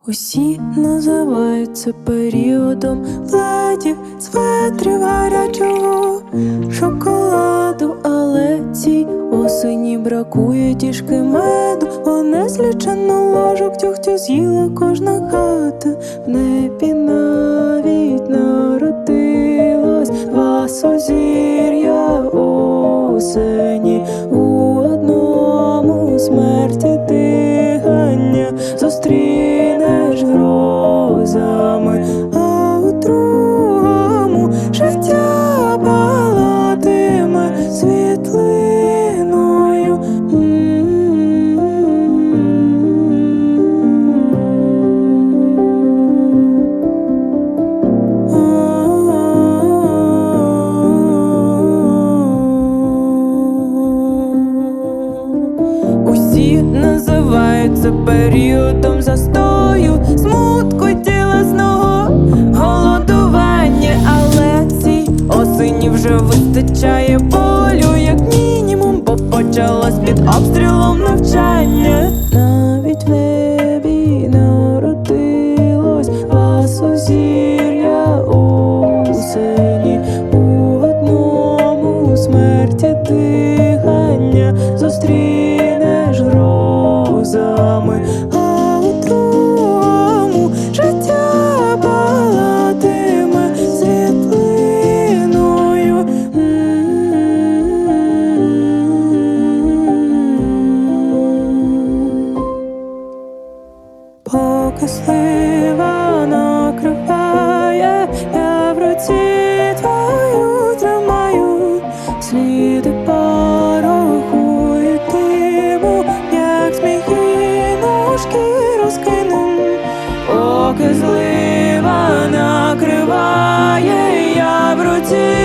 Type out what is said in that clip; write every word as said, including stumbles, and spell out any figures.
Усі називають це періодом ледів, светрів, гарячого шоколаду, але цій осені бракує тішки меду, бо незлічено ложок тюхтю з'їла кожна хата. В небі навіть народилось два сузір'я осені, у одному смерті дихання зустрінеш грозами, а у другому життя палатиме світлиною. Усі називають це періодом застою, смутку й тілесного голодування, але цій осені вже вистачає болю, як мінімум, бо почалось під обстрілом навчання. Навіть в небі народилось два сузір'я осені, у одному смерті дихання зустрінеш грозами, а у другому життя палатиме світлиною. Поки слива накриває, я в руці твою тримаю сліди пороху і диму, як змії ножки розкинем. Поки злива накриває, я в руці